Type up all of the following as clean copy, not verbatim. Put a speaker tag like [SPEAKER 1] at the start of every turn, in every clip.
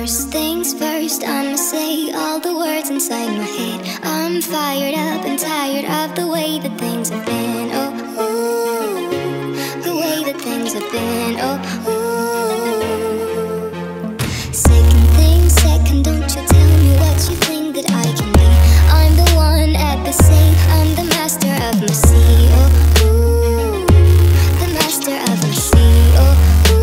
[SPEAKER 1] First things first, I'ma say all the words inside my head. I'm fired up and tired of the way that things have been. Oh, ooh, the way that things have been. Oh, ooh. Second thing second, don't you tell me what you think that I can be. I'm the one at the same, I'm the master of my sea. Oh, ooh, the master of my sea. Oh,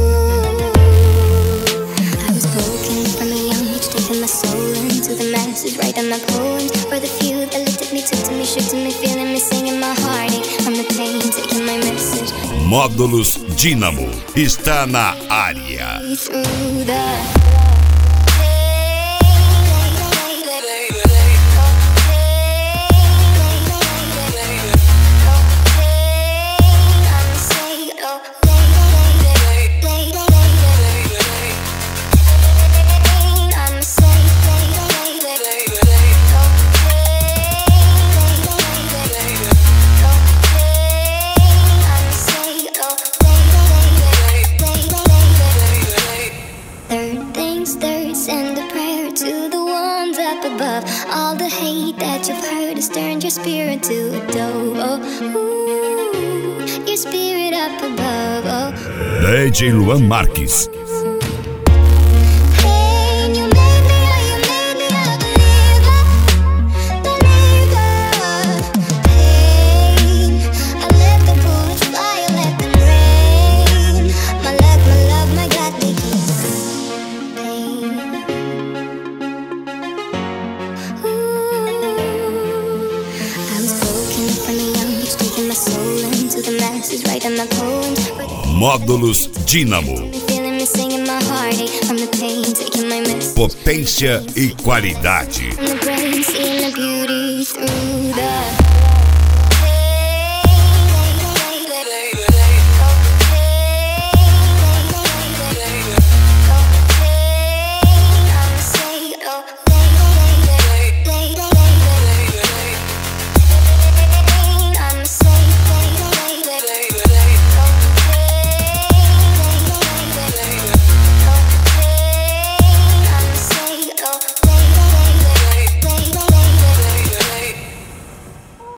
[SPEAKER 1] my soul into the masses, writing my poems for the few that looked at me, took to me, shook to me, feeling me, singing my heartache from the pain, taking my message.
[SPEAKER 2] Módulos Dynamo está na área.
[SPEAKER 1] Send a prayer to the ones up above. All the hate that you've heard has turned your spirit to a dove. Oh, ooh, your spirit up above. Oh,
[SPEAKER 2] DJ Luan Marques. Módulos Dynamo. Potência e qualidade.